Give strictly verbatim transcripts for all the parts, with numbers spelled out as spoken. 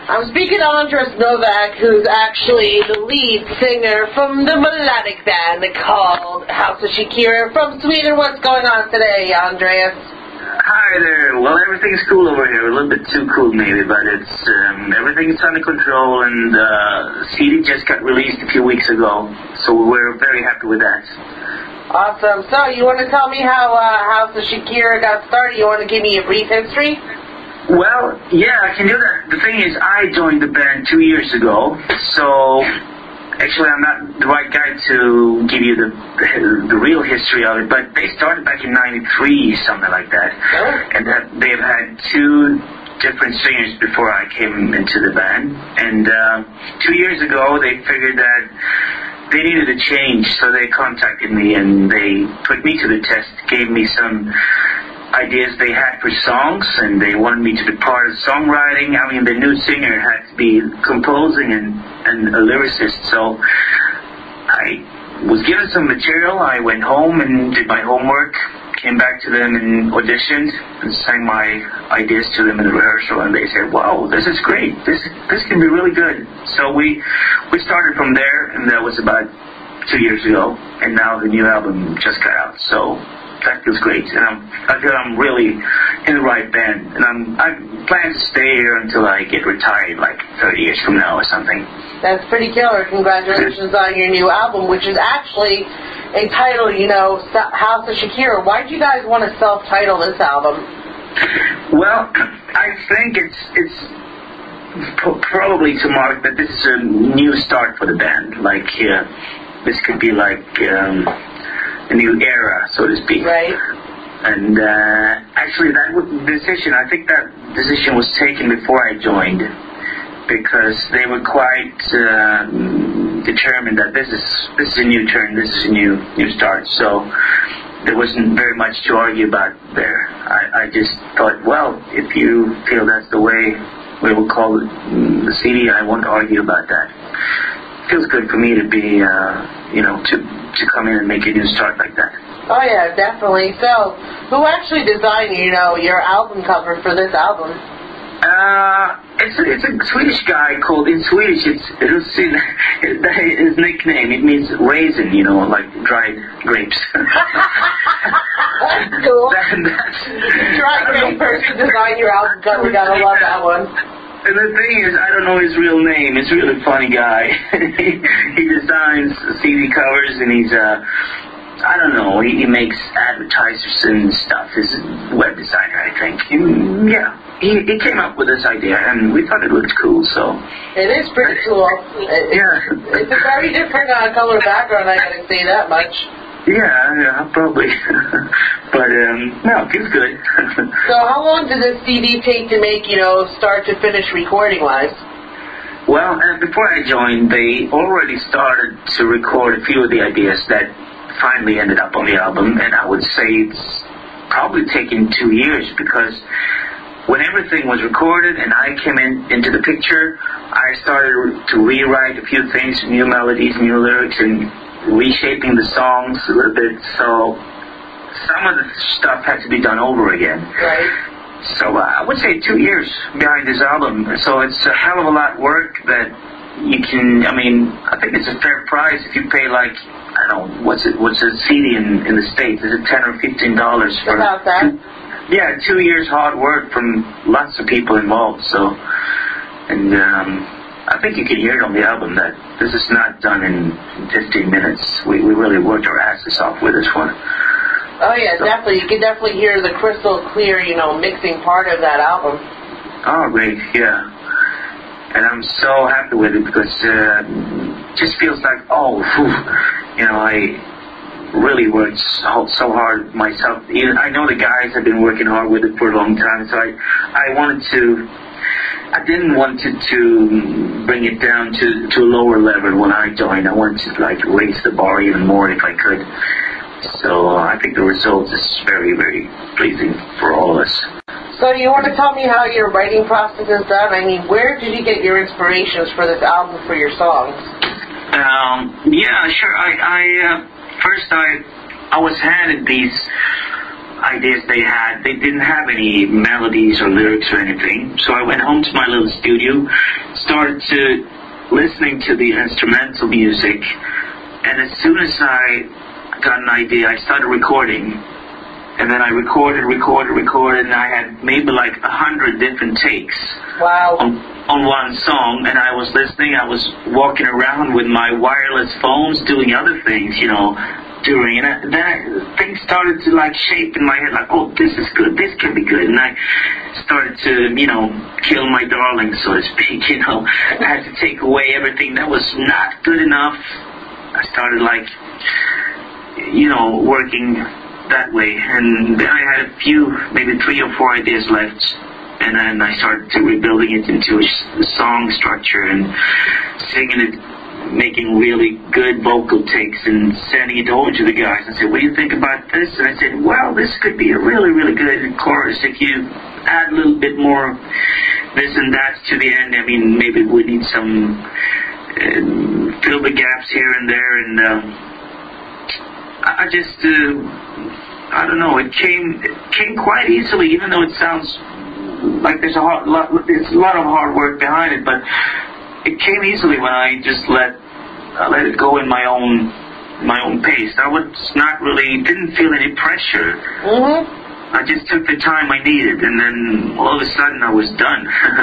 I'm speaking to Andres Novak, who's actually the lead singer from the melodic band called House of Shakira from Sweden. What's going on today, Andreas? Hi there. Well, everything's cool over here. A little bit too cool, maybe, but it's um, everything's under control. And uh, C D just got released a few weeks ago, so we're very happy with that. Awesome. So, you want to tell me how uh, House of Shakira got started? You want to give me a brief history? Well, yeah, I can do that. The thing is, I joined the band two years ago, so actually I'm not the right guy to give you the the real history of it, but they started back in ninety-three, something like that. Oh. And that they've had two different singers before I came into the band. And uh, two years ago, they figured that they needed a change, so they contacted me and they put me to the test, gave me some ideas they had for songs, and they wanted me to be part of songwriting. I mean, the new singer had to be composing and, and a lyricist, so I was given some material. I went home and did my homework, came back to them and auditioned and sang my ideas to them in the rehearsal, and they said, wow, this is great, this this can be really good. So we we started from there, and that was about two years ago, and now the new album just got out, so that feels great, and I'm, I feel I'm really in the right band, and I'm I plan to stay here until I get retired, like thirty years from now or something. That's pretty killer. Congratulations on your new album, which is actually entitled, you know, House of Shakira. Why did you guys want to self-title this album? Well, I think it's it's p- probably to mark that this is a new start for the band. Like, uh, this could be like um, a new era, so to speak. Right. And uh, actually, that w- decision, I think that decision was taken before I joined, because they were quite uh, determined that this is this is a new turn, this is a new new start. So there wasn't very much to argue about there. I, I just thought, well, if you feel that's the way we will call it, the C D, I won't argue about that. It feels good for me to be, uh, you know, to to come in and make a new start like that. Oh yeah, definitely. So, who actually designed, you know, your album cover for this album? Uh, it's a, it's a Swedish guy called, in Swedish, it's Russin, his nickname, it means raisin, you know, like dried grapes. That's cool. that, that's, Dried grape person design your album cover, gotta love that one. And the thing is, I don't know his real name. He's a really funny guy. he, he designs C D covers, and he's, uh, I don't know, he, he makes advertisers and stuff. He's a web designer, I think. And, yeah. He, he came up with this idea, and we thought it looked cool, so... It is pretty cool. It, yeah. It's a very different uh, color background, I gotta say that much. Yeah, yeah, probably. But, um, no, it feels good. So how long did this C D take to make, you know, start to finish recording-wise? Well, uh, before I joined, they already started to record a few of the ideas that finally ended up on the album, and I would say it's probably taken two years, because when everything was recorded and I came in into the picture, I started to rewrite a few things, new melodies, new lyrics, and reshaping the songs a little bit, so some of the stuff had to be done over again. Right. So uh, I would say two years behind this album, so it's a hell of a lot of work that you can, I mean, I think it's a fair price if you pay like, I don't know, what's it, what's a C D in, in the States? Is it ten or fifteen dollars for... About that. Two, yeah, two years hard work from lots of people involved, so, and um, I think you can hear it on the album that this is not done in fifteen minutes. We, we really worked our asses off with this one. Oh yeah, so, definitely. You can definitely hear the crystal clear, you know, mixing part of that album. Oh, great, yeah. And I'm so happy with it, because uh, it just feels like, oh, whew, you know, I really worked so, so hard myself. I know the guys have been working hard with it for a long time, so I, I wanted to, I didn't want to, to bring it down to, to a lower level when I joined. I wanted to, like, raise the bar even more if I could. So uh, I think the result is very, very pleasing for all of us. So you want to tell me how your writing process is done? I mean, where did you get your inspirations for this album, for your songs? Um, yeah, sure. I, I uh, first I, I was handed these ideas they had, they didn't have any melodies or lyrics or anything. So I went home to my little studio, started to listening to the instrumental music, and as soon as I got an idea, I started recording. And then I recorded, recorded, recorded, and I had maybe like a hundred different takes. Wow. On, on one song, and I was listening, I was walking around with my wireless phones doing other things, you know, during, and I, then I, things started to like shape in my head, like, oh, this is good, this can be good, and I started to, you know, kill my darling, so to speak, you know. I had to take away everything that was not good enough. I started like, you know, working that way, and then I had a few, maybe three or four ideas left, and then I started to rebuilding it into a song structure and singing it, making really good vocal takes and sending it over to the guys and said, what do you think about this? And I said, well, this could be a really, really good chorus if you add a little bit more this and that to the end. I mean, maybe we need some uh, fill the gaps here and there, and uh, I just uh, I don't know, it came it came quite easily, even though it sounds like there's a hard, lot, there's a lot of hard work behind it, but it came easily when I just let I let it go in my own my own pace. I was not really, didn't feel any pressure. Mm-hmm. I just took the time I needed, and then all of a sudden I was done.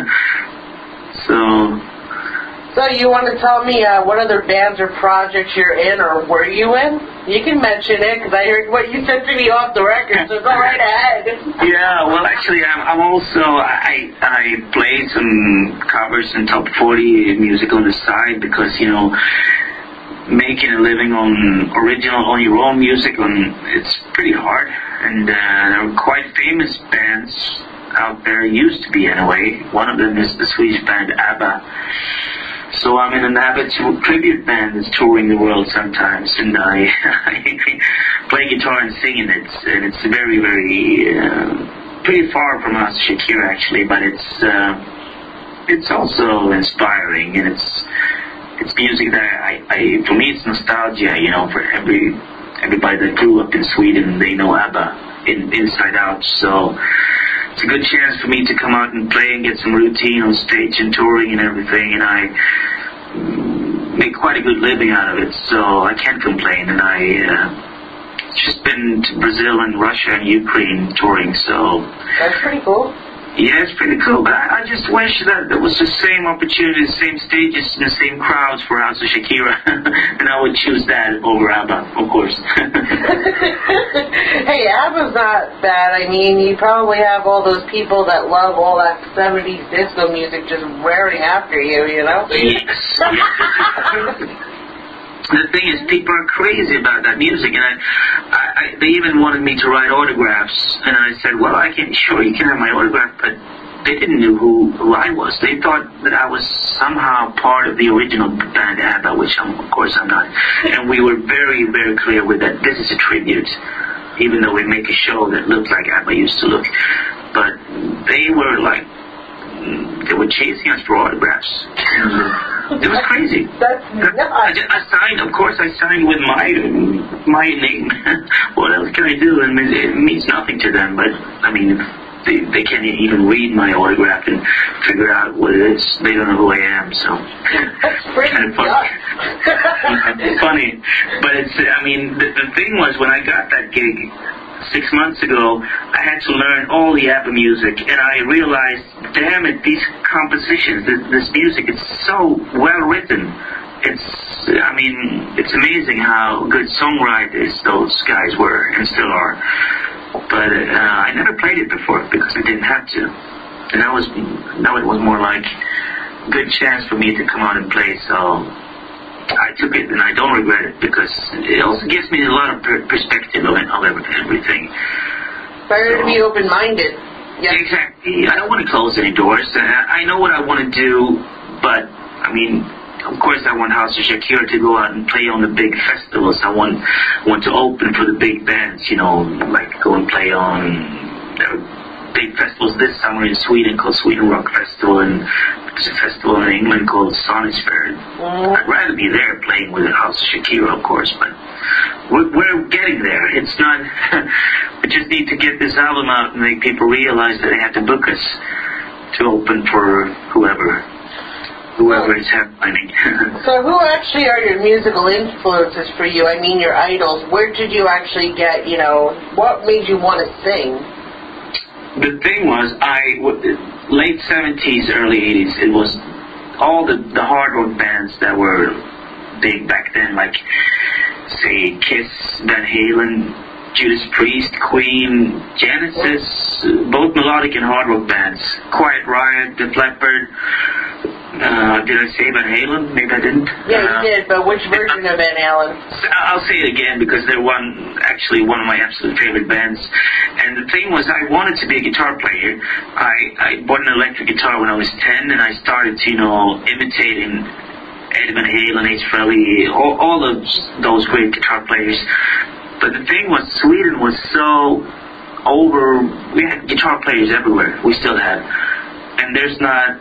so... So you want to tell me uh, what other bands or projects you're in, or were you in? You can mention it, because I heard what you said to me off the record, so go right ahead. Yeah, well, actually, I'm, I'm also, I I play some covers and top forty music on the side, because, you know, making a living on original, on your own music, on, it's pretty hard. And uh, there are quite famous bands out there, used to be anyway. One of them is the Swedish band ABBA. So I'm in an ABBA tribute band that's touring the world sometimes, and I, I play guitar and sing in it, and it's very, very, uh, pretty far from House of Shakira actually, but it's, uh, it's also inspiring, and it's, it's music that I, I, for me it's nostalgia, you know, for every, everybody that grew up in Sweden, they know ABBA in, inside out, so it's a good chance for me to come out and play and get some routine on stage and touring and everything, and I make quite a good living out of it, so I can't complain. And I uh, just been to Brazil and Russia and Ukraine touring, so that's pretty cool. Yeah, it's pretty cool, but I, I just wish that there was the same opportunity, the same stages, and the same crowds for House of Shakira, and I would choose that over ABBA, of course. Hey, ABBA's not bad. I mean, you probably have all those people that love all that seventies disco music just raring after you, you know? Yes. The thing is, people are crazy about that music, and I, I, I, they even wanted me to write autographs, and I said, well, I can, sure, you can have my autograph, but they didn't know who, who I was. They thought that I was somehow part of the original band ABBA, which I'm, of course I'm not. And we were very, very clear with that this is a tribute, even though we make a show that looks like ABBA used to look. But they were like, they were chasing us for autographs. It was crazy. That's nuts. I, just, I signed, of course, I signed with my my name. What else can I do? I mean, it means nothing to them, but, I mean, they, they can't even read my autograph and figure out what it is. They don't know who I am, so. That's pretty kind of funny. It's funny. But it's, I mean, the, the thing was, when I got that gig six months ago, I had to learn all the ABBA music, and I realized, damn it, these compositions, this, this music, it's so well written. It's, I mean, it's amazing how good songwriters those guys were and still are. But uh, I never played it before because I didn't have to. And that was, now it was more like a good chance for me to come out and play, so I took it, and I don't regret it, because it also gives me a lot of per- perspective of, of everything. Better to be open-minded. Yeah, exactly. I don't want to close any doors. I know what I want to do, but, I mean, of course I want House of Shakira to go out and play on the big festivals. I want want to open for the big bands, you know, like go and play on there are big festivals this summer in Sweden called Sweden Rock Festival, and there's a festival in England called Sonisphere. Mm. I'd rather be there playing with House of Shakira, of course, but we're, we're getting there. It's not, I just need to get this album out and make people realize that they have to book us to open for whoever, whoever is happening. So who actually are your musical influences for you? I mean, your idols. Where did you actually get, you know, what made you want to sing? The thing was, I, late seventies, early eighties, it was all the, the hard rock bands that were big back then, like, say, Kiss, Van Halen, Judas Priest, Queen, Genesis, both melodic and hard rock bands. Quiet Riot, Def Leppard. Uh, did I say Van Halen? Maybe I didn't. Yeah, you uh, did, but which version of Van Halen? I'll say it again because they're one, actually one of my absolute favorite bands. And the thing was, I wanted to be a guitar player. I, I bought an electric guitar when I was ten, and I started to, you know, imitating Eddie Van Halen, Ace Frehley, all, all of those great guitar players. But the thing was, Sweden was so over, we had guitar players everywhere. We still have. And there's not,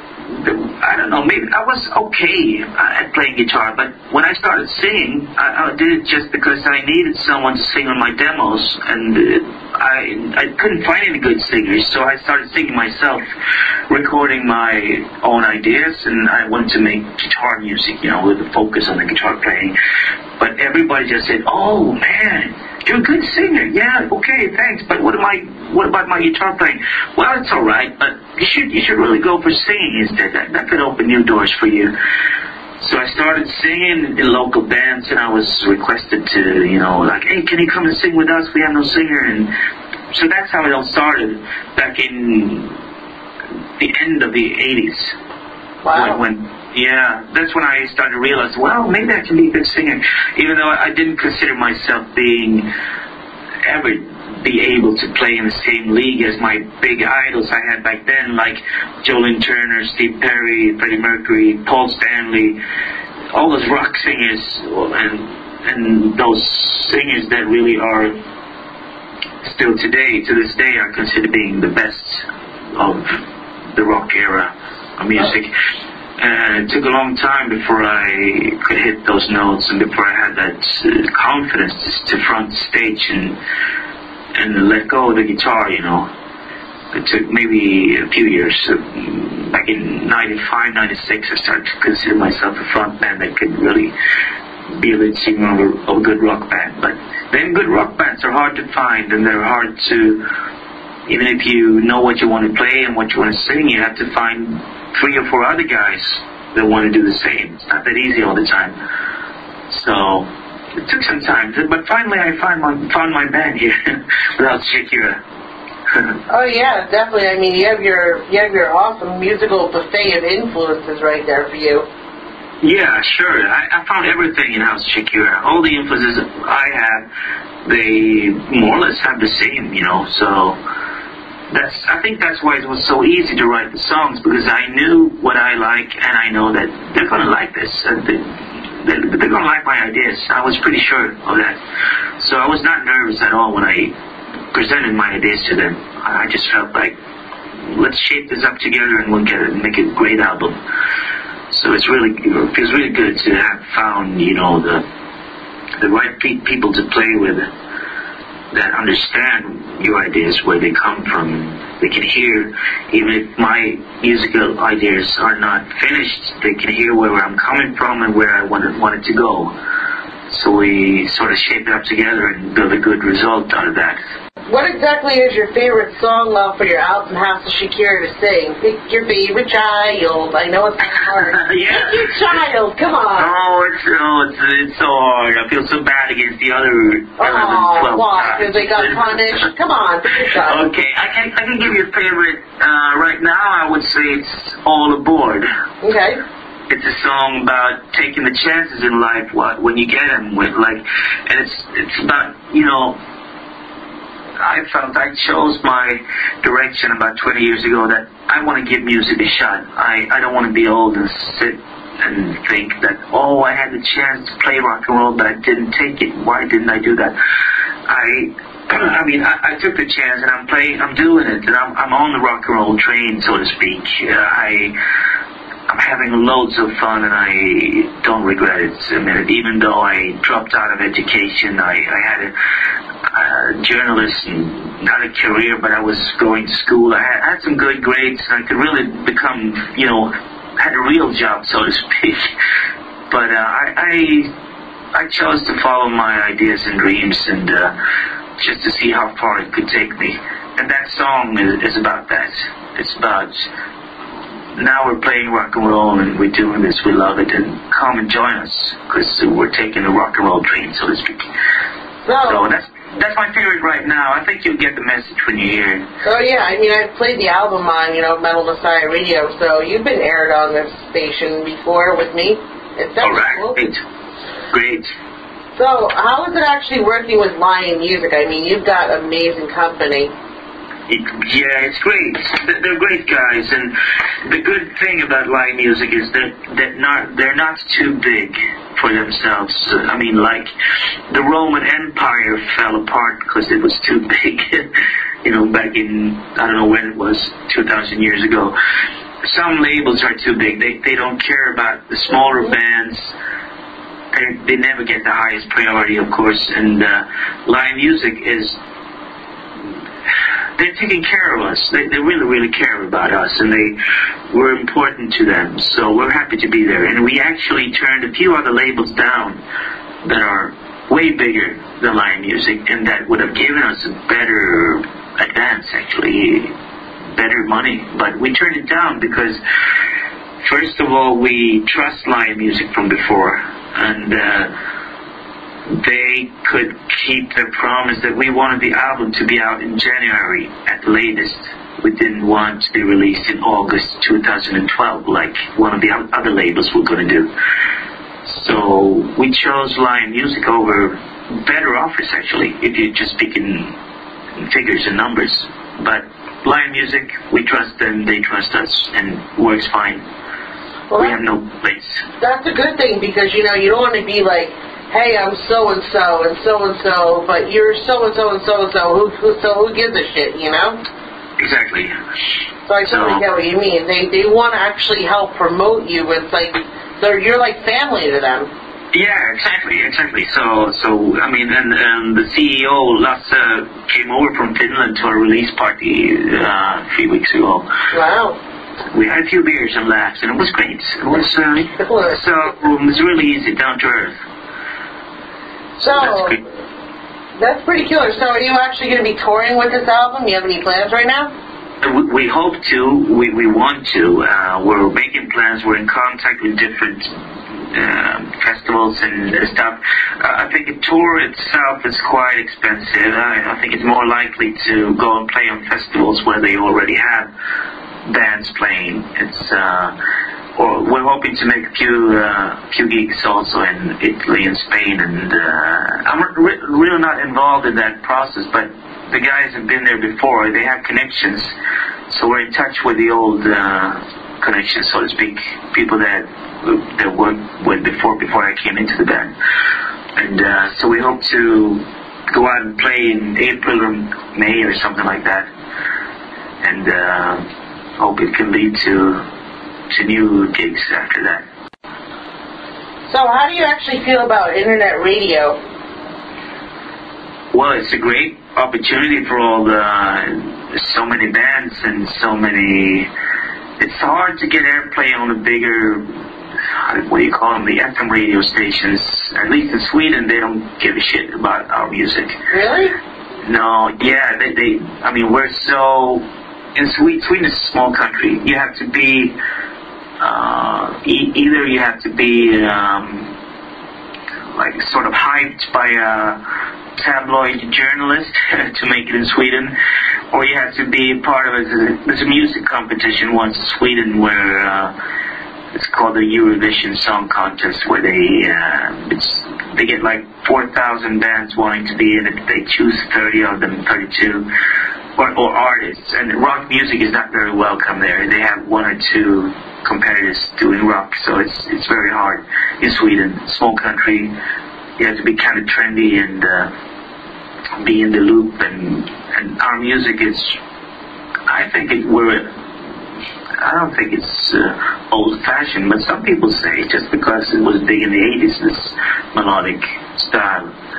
I don't know, maybe I was okay at playing guitar, but when I started singing, I, I did it just because I needed someone to sing on my demos, and I I couldn't find any good singers, so I started singing myself, recording my own ideas, and I wanted to make guitar music, you know, with a focus on the guitar playing. But everybody just said, "Oh man, you're a good singer." Yeah, okay, thanks. But what am I? What about my guitar playing? Well, it's all right, but you should you should really go for singing instead. That that could open new doors for you. So I started singing in local bands, and I was requested to, you know, like, hey, can you come and sing with us? We have no singer, and so that's how it all started back in the end of the eighties. Wow. When, when Yeah, that's when I started to realize, well, maybe I can be a good singer. Even though I didn't consider myself being ever be able to play in the same league as my big idols I had back then, like Joe Lynn Turner, Steve Perry, Freddie Mercury, Paul Stanley, all those rock singers, and and those singers that really are still today, to this day, are considered being the best of the rock era of music. And it took a long time before I could hit those notes and before I had that uh, confidence to front the stage and and let go of the guitar, you know. It took maybe a few years. Uh, back in ninety-five, ninety-six, I started to consider myself a front man that could really be a lead singer of a, of a good rock band. But then good rock bands are hard to find, and they're hard to, even if you know what you want to play and what you want to sing, you have to find three or four other guys that want to do the same. It's not that easy all the time. So it took some time, but finally I found my, found my band here without Shakira. Oh yeah, definitely. I mean, you have your you have your awesome musical buffet of influences right there for you. Yeah, sure. I, I found everything in House Shakira. All the influences I have, they more or less have the same, you know. So that's I think that's why it was so easy to write the songs, because I knew what I like, and I know that they're gonna like this. And they, they're, they're gonna like my ideas. I was pretty sure of that. So I was not nervous at all when I presented my ideas to them. I just felt like, let's shape this up together and we'll get it and make a great album. So it's really, it feels really good to have found, you know, the the right pe- people to play with that understand your ideas, where they come from. They can hear, even if my musical ideas are not finished, they can hear where I'm coming from and where I want it, want it to go. So we sort of shape it up together and build a good result out of that. What exactly is your favorite song, love, for your album, House of Shakira, to sing? Pick your favorite child. I know it's hard. Yeah. Pick your child. Come on. Oh, it's, oh it's, it's so hard. I feel so bad against the other eleven, twelve Oh, why? guys. Because they got punished? Come on, pick your child. Okay, I can, I can give you a favorite. Uh, right now, I would say it's All Aboard. Okay. It's a song about taking the chances in life, what when you get them, with like, and it's it's about, you know, I felt I chose my direction about twenty years ago that I want to give music a shot. I, I don't want to be old and sit and think that, oh, I had the chance to play rock and roll, but I didn't take it. Why didn't I do that? I I mean, I, I took the chance, and I'm playing, I'm doing it, and I'm I'm on the rock and roll train, so to speak. Uh, I. I'm having loads of fun, and I don't regret it a minute. Even though I dropped out of education, I, I had a, uh, a journalist and not a career, but I was going to school. I had, I had some good grades, and I could really become, you know, had a real job, so to speak. But uh, I, I I chose to follow my ideas and dreams, and uh, just to see how far it could take me. And that song is, is about that. It's about, now we're playing rock and roll, and we're doing this, we love it, and come and join us, because we're taking the rock and roll train, so to speak. So, so that's that's my favorite right now. I think you'll get the message when you hear it. Oh yeah, I mean, I've played the album on, you know, Metal Messiah Radio, so you've been aired on this station before with me. It's All right, cool. great. Great. So, how is it actually working with Lion Music? I mean, you've got amazing company. It, yeah, it's great. They're great guys, and the good thing about Lion Music is that that not they're not too big for themselves. I mean, like the Roman Empire fell apart because it was too big. You know, back in, I don't know when it was, two thousand years ago. Some labels are too big. They they don't care about the smaller bands. They, they never get the highest priority, of course. And uh, Lion Music is, they're taking care of us. They, they really, really care about us, and they we're important to them. So we're happy to be there. And we actually turned a few other labels down that are way bigger than Lion Music, and that would have given us a better advance, actually, better money. But we turned it down because, first of all, we trust Lion Music from before, and uh, they could keep their promise that we wanted the album to be out in January at the latest. We didn't want to be released in August two thousand twelve like one of the other labels were going to do. So we chose Lion Music over better offers, actually, if you just speak in figures and numbers. But Lion Music, we trust them, they trust us, and it works fine. Well, we have no place. That's a good thing, because, you know, you don't want to be like, hey, I'm so-and-so and so-and-so, but you're so-and-so and so-and-so, who, who, so who gives a shit, you know? Exactly. So I totally so, get what you mean. They they want to actually help promote you. It's like, they're, you're like family to them. Yeah, exactly, exactly. So, so I mean, and, and the C E O, Lasse, came over from Finland to our release party uh, three weeks ago. Wow. We had a few beers and laughs, and it was great. It was, uh, so it was really easy, down to earth. So, that's, that's pretty killer. So are you actually going to be touring with this album? Do you have any plans right now? We, we hope to. We, we want to. Uh, we're making plans. We're in contact with different uh, festivals and stuff. Uh, I think a tour itself is quite expensive. I, I think it's more likely to go and play on festivals where they already have bands playing. It's... Uh, Well, we're hoping to make a few uh, few gigs also in Italy and Spain, and uh, I'm re- really not involved in that process, but the guys have been there before. They have connections, so we're in touch with the old uh, connections, so to speak, people that that worked with before before I came into the band, and uh, so we hope to go out and play in April or May or something like that, and uh, hope it can lead to. to new gigs after that. So how do you actually feel about internet radio? Well, it's a great opportunity for all the, so many bands and so many, it's hard to get airplay on the bigger, what do you call them, the F M radio stations. At least in Sweden, they don't give a shit about our music. Really? No, yeah, they, they I mean, we're so, in Sweden, Sweden is a small country. You have to be, Uh, e- either you have to be um, like sort of hyped by a tabloid journalist to make it in Sweden, or you have to be part of it. There's a music competition once in Sweden where uh, it's called the Eurovision Song Contest, where they uh, it's, they get like four thousand bands wanting to be in it. They choose thirty of them, thirty-two, or, or artists. And rock music is not very welcome there. They have one or two competitors doing rock, so it's it's very hard in Sweden. Small country, you have to be kind of trendy and uh, be in the loop. And and our music is, I think it we're, I don't think it's uh, old-fashioned, but some people say just because it was big in the eighties, this melodic style.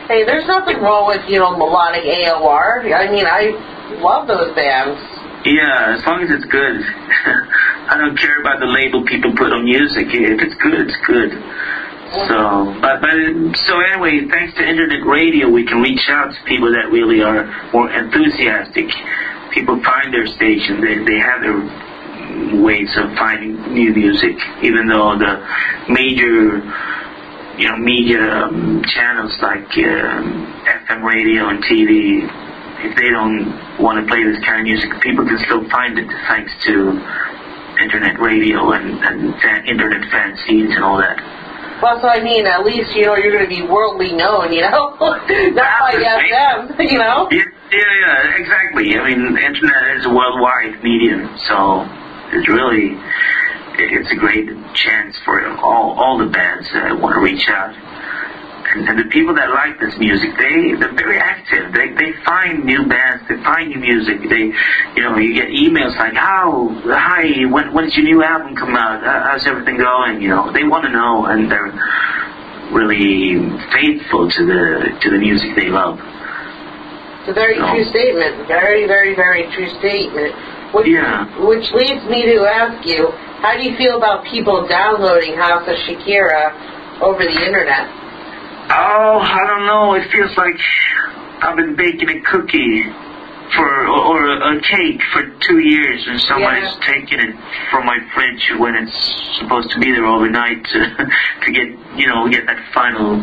Hey, there's nothing wrong with, you know, melodic A O R. I mean, I love those bands. Yeah, as long as it's good. I don't care about the label people put on music. If it's good, it's good. So, but, but so anyway, thanks to internet radio, we can reach out to people that really are more enthusiastic. People find their station. They they have their ways of finding new music, even though the major, you know, media um, channels like um, F M radio and T V, if they don't want to play this kind of music, people can still find it thanks to internet radio and, and fan, internet fanzines and all that. Well, so I mean, at least, you know, you're going to be worldly known, you know? Not like F M, you know? Yeah, yeah, yeah, exactly. I mean, internet is a worldwide medium, so it's really, it's a great chance for all all the bands that want to reach out. And, and the people that like this music, they, they're very active. They they find new bands, they find new music. They, you know, you get emails like, "How, hi, when when did your new album come out? How's everything going?" You know, they want to know, and they're really faithful to the to the music they love. It's a very so, true statement. Very, very, very true statement. Which, yeah. Which leads me to ask you, how do you feel about people downloading House of Shakira over the internet? Oh, I don't know. It feels like I've been baking a cookie for, or a, a cake for two years, and somebody's yeah. taking it from my fridge when it's supposed to be there overnight to, to get, you know, get that final,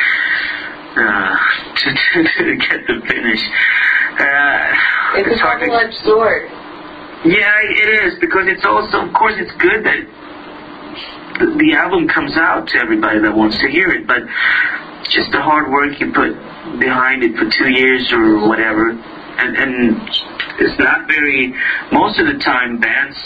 uh, to, to, to get the finish. Uh, it's, it's a double-edged sword. Yeah, it is, because it's also, of course, it's good that the, the album comes out to everybody that wants to hear it, but just the hard work you put behind it for two years or whatever, and, and it's not very, most of the time bands,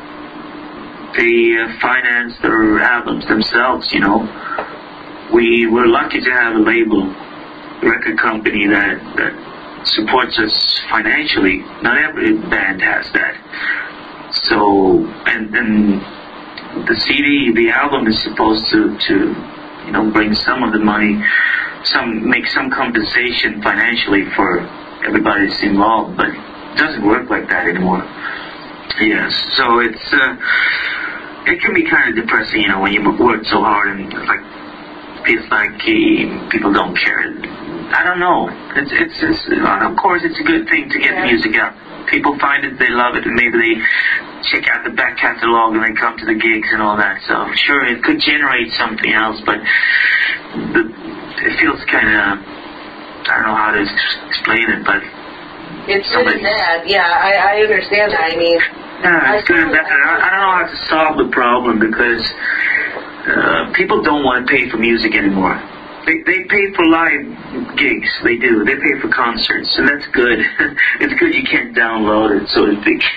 they uh, finance their albums themselves, you know. We, we're lucky to have a label, a record company that, that supports us financially. Not every band has that. So, and, and the C D, the album is supposed to, to you know, bring some of the money, some make some compensation financially for everybody that's involved, but it doesn't work like that anymore. Yes, so it's uh, it can be kind of depressing, you know, when you work so hard and like feels like uh, people don't care. I don't know. It's it's, it's of course it's a good thing to get yeah. music out. People find it, they love it, and maybe they check out the back catalog and they come to the gigs and all that. So sure, it could generate something else, but the, it feels kind of, I don't know how to explain it, but it's really sad. Yeah, I, I understand that. I mean, yeah, it's good and bad. I, I don't know how to solve the problem because uh, people don't want to pay for music anymore. They they pay for live gigs. They do. They pay for concerts, and that's good. It's good you can't download it, so to speak.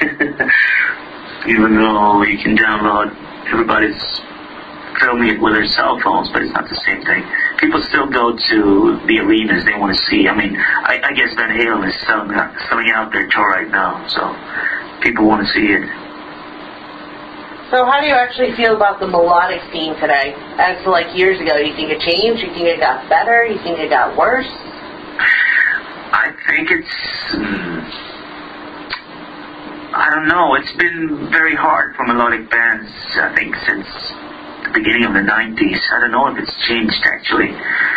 Even though you can download, everybody's filming it with their cell phones, but it's not the same thing. People still go to the arenas they want to see. I mean, I, I guess Van Halen is selling out, selling out their tour right now, so people want to see it. So how do you actually feel about the melodic scene today? As to like years ago, do you think it changed? Do you think it got better? Do you think it got worse? I think it's, um, I don't know, it's been very hard for melodic bands, I think, since the beginning of the nineties. I don't know if it's changed, actually.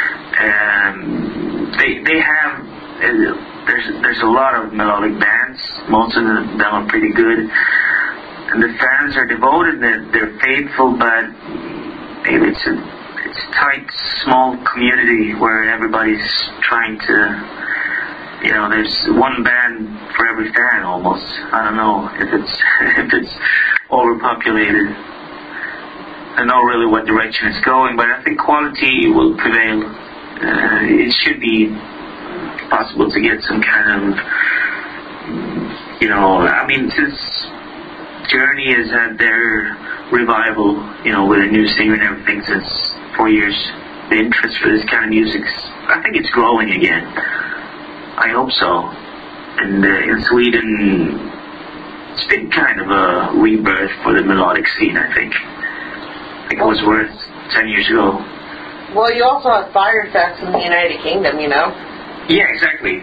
Um, they they have, uh, there's, there's a lot of melodic bands. Most of them are pretty good. And the fans are devoted, they're, they're faithful, but maybe it's a, it's a tight, small community where everybody's trying to, you know, there's one band for every fan almost. I don't know if it's if it's overpopulated. I don't know really what direction it's going, but I think quality will prevail. Uh, it should be possible to get some kind of, you know, I mean, since Journey has had their revival, you know, with a new singer and everything since four years. The interest for this kind of music, I think it's growing again. I hope so. And uh, in Sweden, it's been kind of a rebirth for the melodic scene, I think. I think it was worth ten years ago. Well, you also have Firefest in the United Kingdom, you know? Yeah, exactly.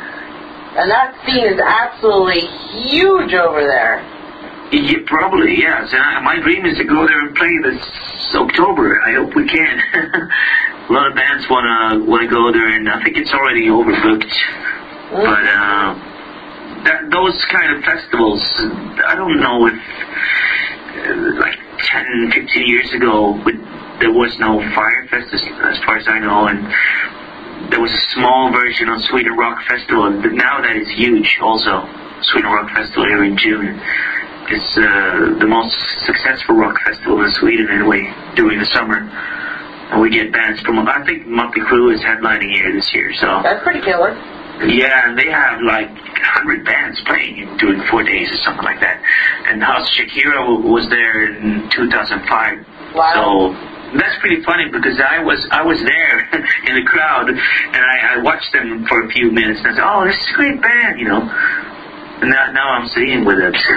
And that scene is absolutely huge over there. Yeah, probably, yes. And I, my dream is to go there and play this October. I hope we can. A lot of bands wanna wanna go there, and I think it's already overbooked. Mm-hmm. But uh, that, those kind of festivals, I don't know if uh, like ten, fifteen years ago, but there was no Firefest as, as far as I know, and there was a small version of Sweden Rock Festival, but now that is huge also. Sweden Rock Festival here in June. It's uh, the most successful rock festival in Sweden anyway, during the summer. And we get bands from, I think Motley Crue is headlining here this year, so. That's pretty killer. Yeah, and they have like one hundred bands playing during four days or something like that. And House Shakira was there in two thousand five. Wow. So that's pretty funny because I was I was there in the crowd, and I, I watched them for a few minutes, and I said, oh, this is a great band, you know. And now, now I'm sitting with them. So.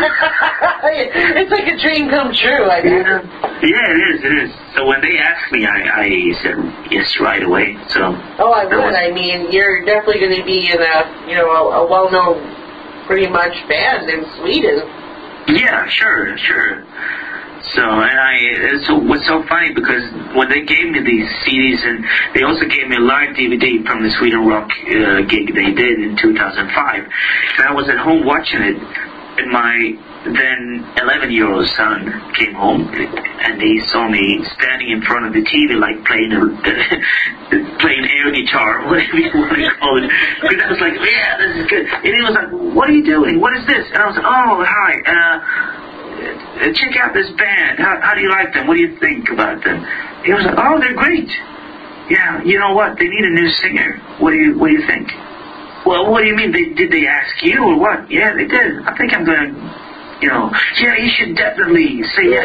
It's like a dream come true, I guess. Yeah. yeah, it is, it is. So when they asked me, I, I said yes right away. So. Oh, I would. Was, I mean, you're definitely going to be in a, you know, a, a well-known, pretty much band in Sweden. Yeah, sure, sure. So, and I, so what's so funny because when they gave me these C Ds, and they also gave me a live D V D from the Sweden Rock uh, gig they did in two thousand five, and I was at home watching it, and my then eleven-year-old son came home, and he saw me standing in front of the T V like playing a, uh, playing air guitar, whatever you want to call it. Because I was like, yeah, this is good. And he was like, what are you doing? What is this? And I was like, oh, hi. Uh, check out this band. How, how do you like them? What do you think about them? He was like, oh, they're great. Yeah, you know what? They need a new singer. What do you What do you think? Well, what do you mean? They, did they ask you or what? Yeah, they did. I think I'm going to, you know, yeah, you should definitely say yes.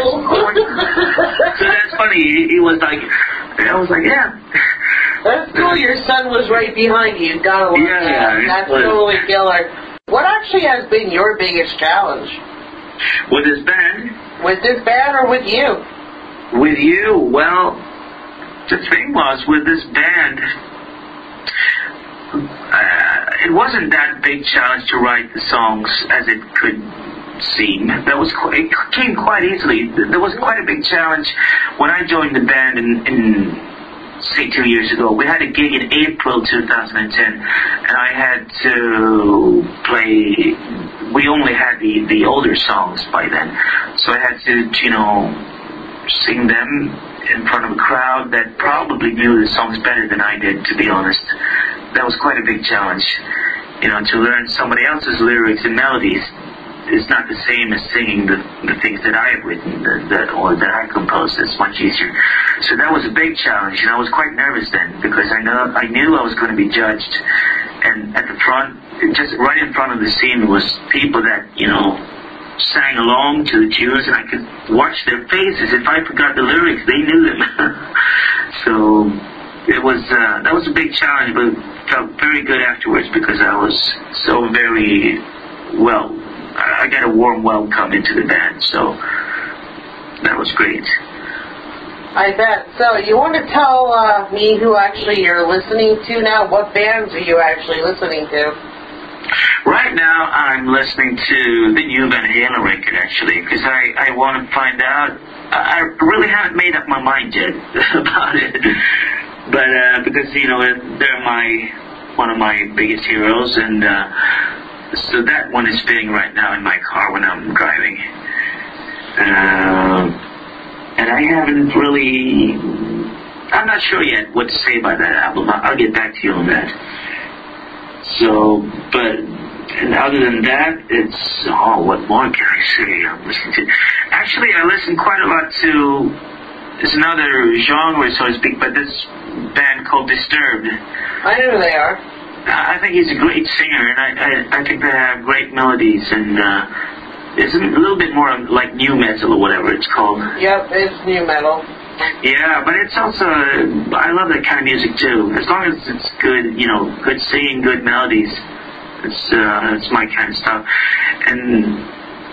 So that's funny. He, he was like, I was like, yeah. That's cool. Your son was right behind you. Gotta love yeah, that. Yeah, that's totally killer. What actually has been your biggest challenge? With this band? With this band or with you? With you? Well, the thing was, with this band, uh, it wasn't that big challenge to write the songs as it could seem. That was quite, it came quite easily. There was quite a big challenge when I joined the band in, in say two years ago. We had a gig in April two thousand ten, and I had to play. We only had the, the older songs by then, so I had to, you know, sing them in front of a crowd that probably knew the songs better than I did, to be honest. That was quite a big challenge. You know, to learn somebody else's lyrics and melodies is not the same as singing the, the things that I have written that, that, or that I composed. It's much easier. So that was a big challenge, and I was quite nervous then because I know I knew I was going to be judged. And at the front, just right in front of the scene was people that, you know, sang along to the tunes, and I could watch their faces. If I forgot the lyrics, they knew them. So it was uh, that was a big challenge, but felt very good afterwards because I was so very well. I got a warm welcome into the band, so that was great. I bet. So you want to tell uh, me who actually you're listening to now? What bands are you actually listening to? Right now, I'm listening to the new Van Halen record, actually, because I, I want to find out. I really haven't made up my mind yet about it, but uh, because you know they're my one of my biggest heroes, and uh, so that one is spinning right now in my car when I'm driving. Uh, And I haven't really, I'm not sure yet what to say about that album. I'll get back to you on that. So, but, and other than that, it's, oh, what more can I say I'm listening to? Actually, I listen quite a lot to, it's another genre, so to speak, but this band called Disturbed. I know who they are. I think he's a great singer, and I, I, I think they have great melodies, and, uh, it's a little bit more like new metal or whatever it's called. Yep, it's new metal. Yeah, but it's also, I love that kind of music too. As long as it's good, you know, good singing, good melodies, it's uh, it's my kind of stuff. And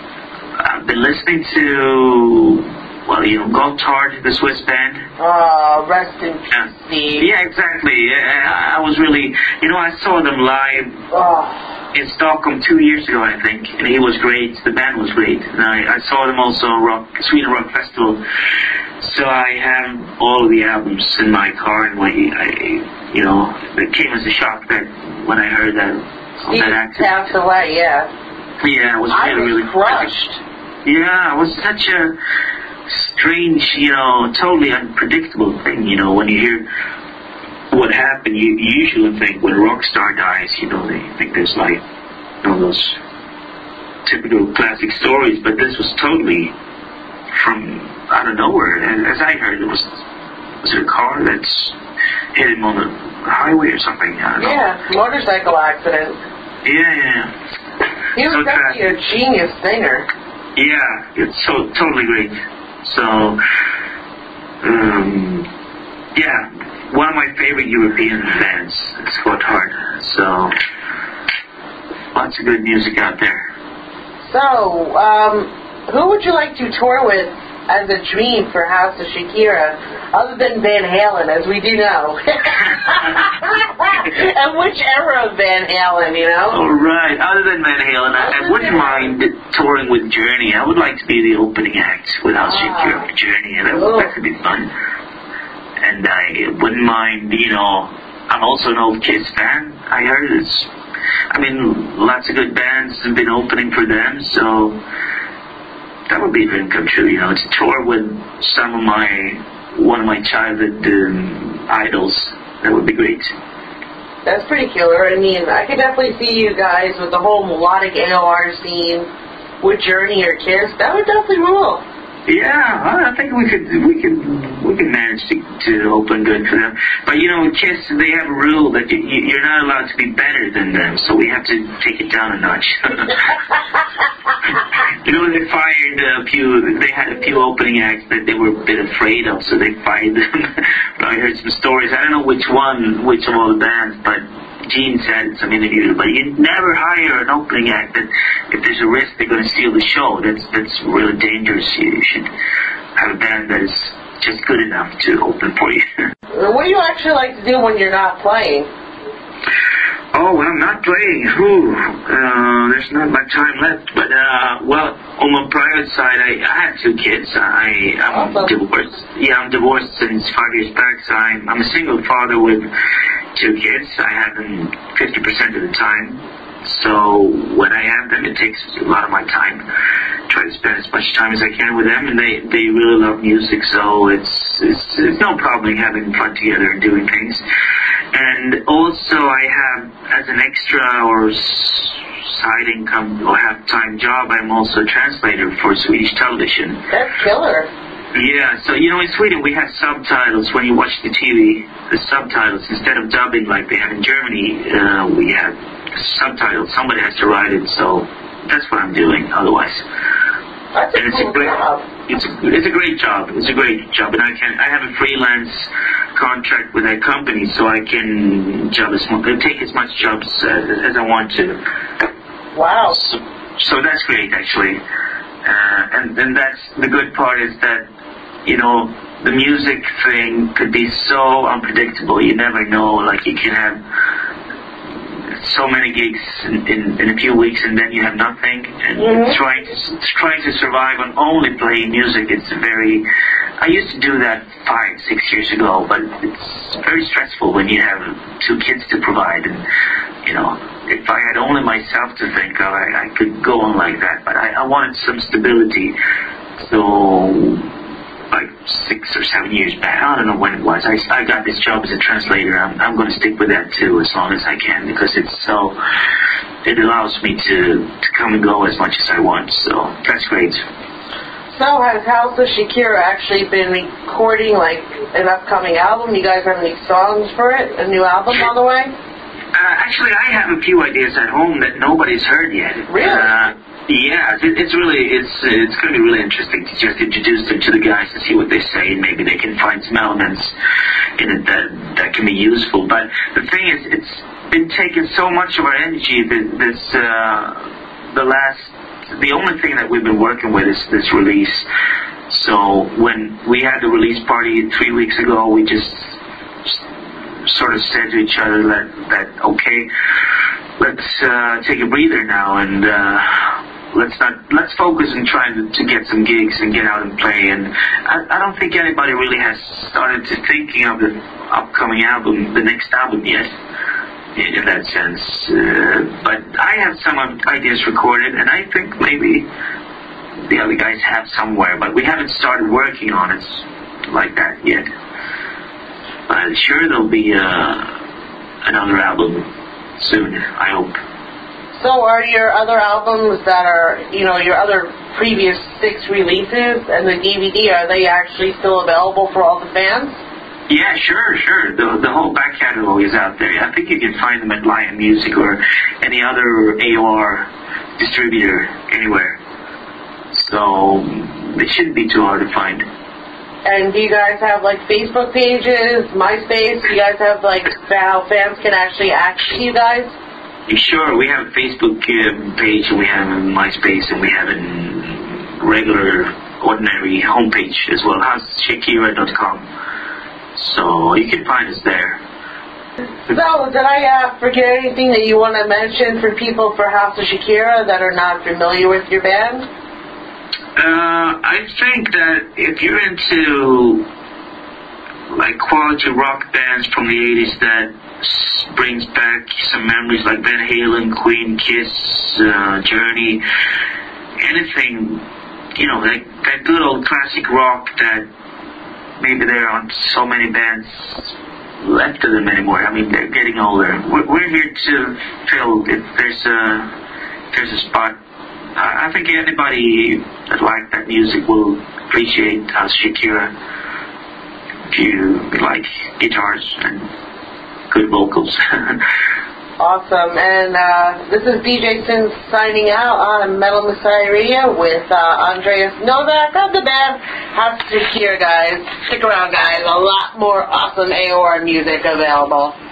I've been listening to, well, you know, Gotthard, the Swiss band. Oh, uh, rest in peace, Yeah. Steve. Yeah, exactly. I, I was really, you know, I saw them live Oh. in Stockholm two years ago, I think, and he was great. The band was great. And I, I saw them also at Rock, Sweden Rock Festival. So I have all of the albums in my car, and when I, you know, it came as a shock that when I heard that on Steve that accident. passed away, yeah. Yeah, it was I really, was really crushed. Yeah, it was such a strange, you know, totally unpredictable thing. You know, when you hear what happened, you, you usually think when a rock star dies, you know, they think there's like, you know, those typical classic stories, but this was totally from out of nowhere. And as I heard, it was was it a car that's hit him on the highway or something? I don't know. Yeah, motorcycle accident. Yeah, yeah. He was So definitely a genius singer. Yeah, it's so totally great. So, um, yeah, one of my favorite European bands, Scott Hart. So, lots of good music out there. So, um, who would you like to tour with as a dream for House of Shakira, other than Van Halen, as we do know? And which era of Van Halen, you know? All right. Other than Van Halen, I, I wouldn't mind touring with Journey. I would like to be the opening act with House of Shakira for Journey, and that, that could be fun. And I wouldn't mind, you know, I'm also an old Kiss fan. I heard it's, I mean, lots of good bands have been opening for them, so that would be a dream come true, you know, to tour with some of my, one of my childhood um, idols. That would be great. That's pretty killer. I mean, I could definitely see you guys with the whole melodic A O R scene with Journey or Kiss. That would definitely rule. Yeah, I think we could we could we could manage to, to open good for them. But you know, with Kiss, they have a rule that you, you're not allowed to be better than them, so we have to take it down a notch. You know, they fired a few. They had a few opening acts that they were a bit afraid of, so they fired them. I heard some stories. I don't know which one, which of all the bands, but Gene said in some interview, but you never hire an opening act that if there's a risk they're going to steal the show. That's that's really dangerous. You should have a band that is just good enough to open for you. What do you actually like to do when you're not playing? Oh, when I'm not playing, whew, uh, there's not much time left. But, uh, well, on my private side, I, I have two kids. I, I'm awesome. divorced. Yeah, I'm divorced since five years back, so I'm, I'm a single father with two kids. I have them fifty percent of the time. So when I have them, it takes a lot of my time. Try to spend as much time as I can with them, and they, they really love music, so it's, it's, it's no problem having fun together and doing things. And also I have, as an extra or side income or half-time job, I'm also a translator for Swedish television. That's killer. Yeah, so, you know, in Sweden we have subtitles when you watch the T V. The subtitles, instead of dubbing like they have in Germany, uh, we have subtitles. Somebody has to write it, so that's what I'm doing otherwise. That's a And it's cool a great, job. it's a, it's a great job. It's a great job, and I can I have a freelance contract with that company, so I can job as much, take as much jobs uh, as I want to. Wow. So, so that's great, actually. Uh, and and that's the good part is that, you know, the music thing could be so unpredictable. You never know. Like, you can have so many gigs in, in, in a few weeks, and then you have nothing. And Mm-hmm. trying to trying to survive on only playing music, it's very. I used to do that five, six years ago, but it's very stressful when you have two kids to provide. And, you know, if I had only myself to think of, I, I could go on like that. But I, I wanted some stability. So, like six or seven years back, I don't know when it was, I, I got this job as a translator. I'm, I'm going to stick with that too as long as I can, because it's so, it allows me to, to come and go as much as I want. So, that's great. So has House of Shakira actually been recording like an upcoming album? You guys have any songs for it? A new album on the way? Uh, actually, I have a few ideas at home that nobody's heard yet. Really? Uh, yeah, it, it's really, it's it's going to be really interesting to just introduce them to the guys and see what they say, and maybe they can find some elements in it that, that can be useful. But the thing is, it's been taking so much of our energy that this, uh, the last, the only thing that we've been working with is this release. So when we had the release party three weeks ago, we just sort of said to each other that, that okay, let's uh, take a breather now and uh, let's not let's focus on trying to, to get some gigs and get out and play. And I, I don't think anybody really has started to thinking of the upcoming album, the next album yet, in, in that sense. Uh, but I have some ideas recorded, and I think maybe the other guys have somewhere, but we haven't started working on it like that yet. But sure, there'll be uh, another album soon, I hope. So are your other albums that are, you know, your other previous six releases and the D V D, are they actually still available for all the fans? Yeah, sure, sure. The the whole back catalog is out there. I think you can find them at Lion Music or any other A O R distributor anywhere. So it shouldn't be too hard to find. And do you guys have, like, Facebook pages, MySpace? Do you guys have, like, how fans can actually access you guys? Sure, we have a Facebook uh, page, and we have a MySpace, and we have a regular, ordinary homepage as well, house shakira dot com. So you can find us there. So, did I uh, forget anything that you want to mention for people for House of Shakira that are not familiar with your band? Uh, I think that if you're into like quality rock bands from the eighties that s- brings back some memories like Van Halen, Queen, Kiss, uh, Journey, anything, you know, that, that good old classic rock that maybe there aren't so many bands left of them anymore. I mean, they're getting older. We're, we're here to fill if there's a, if there's a spot. I think anybody that likes that music will appreciate House Shakira if you like guitars and good vocals. Awesome. And uh, this is D J Sin signing out on Metal Messiah Radio with uh, Andreas Novak of the band House of Shakira, guys. Stick around, guys. A lot more awesome A O R music available.